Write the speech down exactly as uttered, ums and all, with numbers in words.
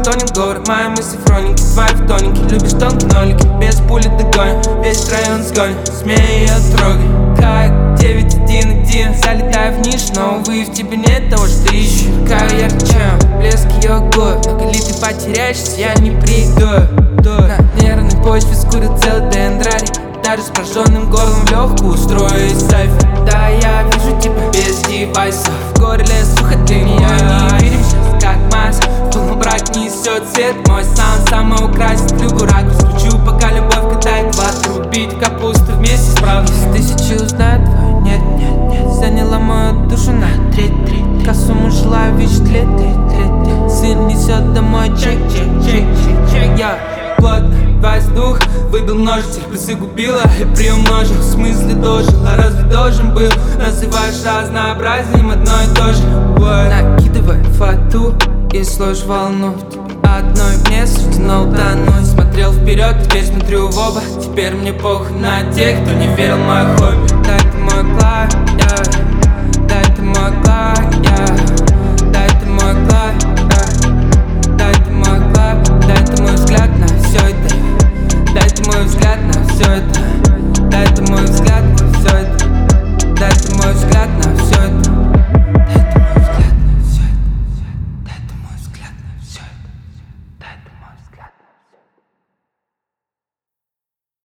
стонет город, мои мысли хроники, твои в тонике. Любишь тонкие нолики, без пули догоним, весь район сгоним, смей ее трогай. Как девять один один, залетаю в ниш, но увы, в тебе нет того, что ищу. Как ярче, чем блеск ее губ, но коли ты потеряешься, я не приду. На нервной почве скурю целый дендрарий, даже с прожженным горлом в легкую устрою из сайфа. Да, я вижу тебя без девайсов, в горле сухо, для нее не видим сейчас как масса. В полумрак несет свет, мой саунд самый украсит любой ракурс. Включу, пока любовь катает в отрубить капусту вместе с правдой. Тысячи узнают твою, нет, нет, нет, заняла мою душу на треть, треть. Косуму желаю видеть лет, лет, лет. Сын несет домой чек, чек, чек, чек, чек. Я плотно воздух, выбил множитель, плюсы губила и приумножил. В смысле дожил, а разве должен был? Называешь разнообразием одно и то же. Накидывай фату и сложь волну, в тебе одной мне суждено утонуть. Смотрел вперед, теперь смотрю в оба. Теперь мне похуй на тех, кто не верил в мое хобби. Да, это мой клад, yeah. Да, это мой клад, yeah. Да, это мой клад, yeah. Да, это мой клад, да, это мой взгляд на все это. Да, это мой взгляд на все это.